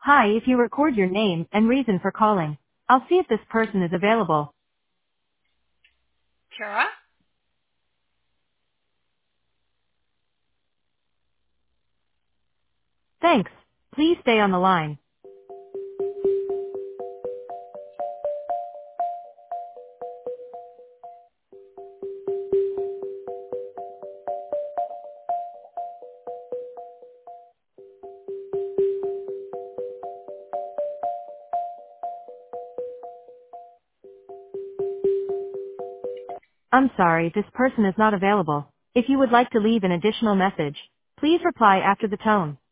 Hi, if you record your name and reason for calling, I'll see if this person is available. Kara? Thanks. Please stay on the line. I'm sorry, this person is not available. If you would like to leave an additional message, please reply after the tone.